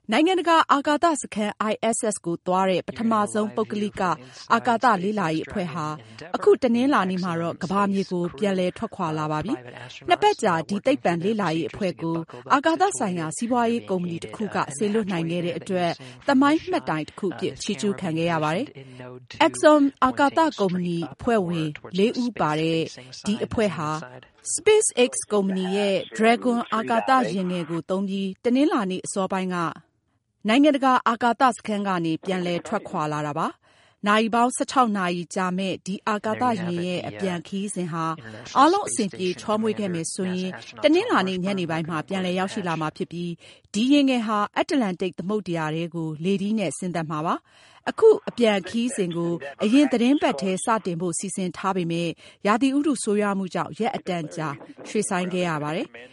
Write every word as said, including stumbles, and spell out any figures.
နိုင်ငံတကာအာကာသစခန်း I S S ကိုသွားတဲ့ပထမဆုံးပုဂ္ဂလိကအာကာသလေ့လာရေးအဖွဲ့ဟာအခုတနင်္လာနေ့မှာတော့ကမ္ဘာမြေကိုပြန်လည်ထွက်ခွာလာပါပြီ။နှစ်ပတ်ကြာဒီသိပ္ပံလေ့လာရေးအဖွဲ့ကိုအာကာသဆိုင်ရာစီးပွားရေးကုမ္ပဏီတစ်ခုကဆေလွတ်နိုင်ခဲ့တဲ့အတွက်သမိုင်းမှတ်တိုင်တစ်ခုအဖြစ်ချီးကျူးခံခဲ့ရပါတယ်။ Exxon အာကာသကုမ္ပဏီအဖွဲ့ဝင်လေးဦးပါတဲ့ဒီအဖွဲ့ဟာSpaceX ကုမ္ပဏီရဲ့ Dragon အာကာသယာဉ်ငယ်ကိုသုံးပြီးတနင်္လာနေ့အစောပိုင်းကနိုင်ငံတကာအာကာသစခန်းကနေပြန်လည်ထွက်ခွာလာတာပါ။နာရီပေါင်း၁၆နာရီကြာမဲ့ဒီအာကာသယာဉ်ရဲ့အပြန်ခရီးစဉ်ဟာအားလုံးအဆင်ပြေချောမွေ့ခဲ့မယ်ဆိုရင်တနင်္လာနေ့ညနေပိုင်းမှာပြန်လည်ရောက်ရှိလာမှာဖြစ်ပြီးဒီယာဉ်ငယ်ဟာအတ္တလန္တိတ်သမုဒ္ဒရာထဲကိုလေထီးနဲ့ဆင်းသက်မှာပါ။အခုအပြန်ခရီးစဉ်ကိုအရင်သတင်းပတ်ထဲစတင်ဖို့စီစဉ်ထားပေမဲ့ရာသီဥတုဆိုးရွားမှုကြောင့်ရက်အတန်ကြာရွှေ့ဆိုင်းခဲ့ရပါတယ်။